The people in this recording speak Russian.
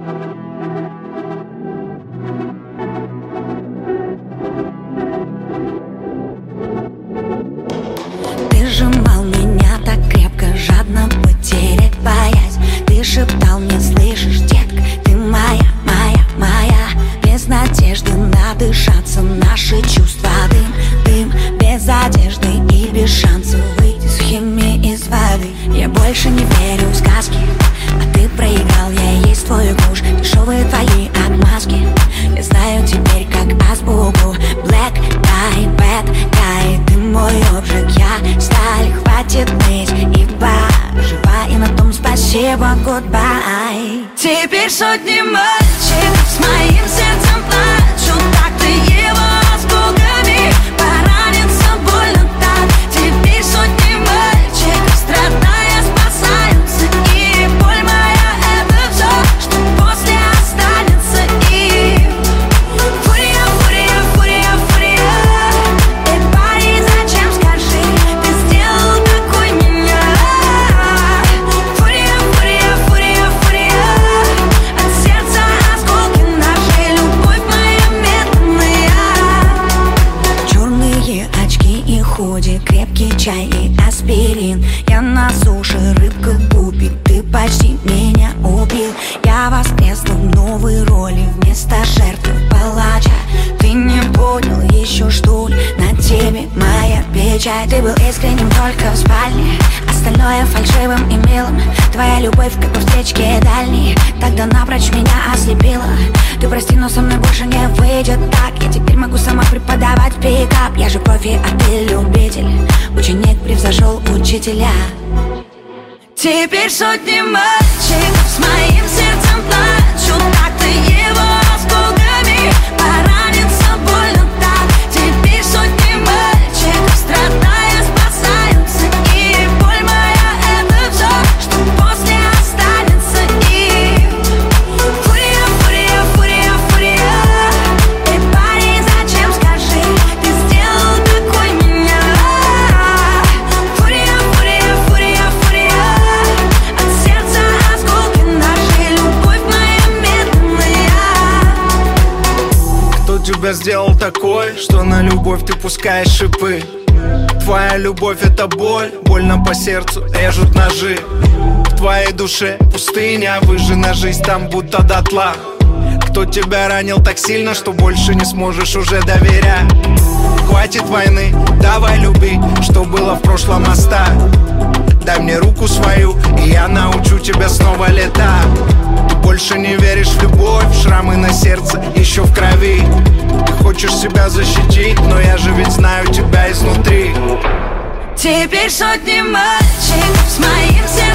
Ты сжимал меня так крепко, жадно потерять боясь. Ты шептал мне, слышишь, детка, ты моя, моя, моя. Без надежды надышаться наши чувства. Дым, дым, без одежды и без шансов выйти с химии из воды. Я больше не верю в сказки, а ты проиграл, я есть твой гуш. Дешевые твои отмазки, я знаю теперь как азбуку. Black guy, bad guy, ты мой обжиг, я сталь. Хватит ныть, ибо жива, и на том спасибо, goodbye. Теперь сотни мальчиков с моим сердцем плачут. Так ты его осколками поранился больно так. Теперь сотни мальчиков, страдая, спасаются. И боль моя — это все, что после останется. И фурия, фурия, фурия, фурия. Эй, парень, зачем, скажи, ты сделал такой меня? Фурия, фурия, фурия, фурия. От сердца осколки нашей, любовь моя медленная. Черные очки и худи, крепкий чай и аспирин. Я на суше, рыбка гупит, ты почти меня убил. Я воскресла в новой роли, вместо жертвы палача. Ты не понял еще, что ли, на тебе моя печать. Ты был искренним только в спальне, остальное фальшивым и милым. Твоя любовь как бы встречки дальние, тогда напрочь меня ослепила. Ты прости, но со мной больше не выйдет так. Я теперь могу сама преподавать пикап. Я же профи, а ты любитель, ученик превзошел учителя. Теперь сотни мальчиков с моим сердцем плачут. Так ты его осколками поранился больно так. Теперь сотни мальчиков, страдая, спасаются. И боль моя — это все, что после останется. И фурия, фурия, фурия, фурия. Эй, парень, зачем, скажи, ты сделал такой меня? Фурия, фурия, фурия, фурия. От сердца осколки нашей, любовь моя медленная. Кто тебя сделал такой, что на любовь ты пускаешь шипы? Твоя любовь — это боль, больно по сердцу режут ножи. В твоей душе пустыня, выжжена жизнь там будто дотла. Кто тебя ранил так сильно, что больше не сможешь уже доверять? Хватит войны, давай люби, что было в прошлом оставь. Дай мне руку свою, и я научу тебя снова летать. Ты больше не веришь в любовь, шрамы на сердце еще в крови. Ты хочешь себя защитить, но я же ведь знаю тебя изнутри. Теперь сотни мальчиков с моим сердцем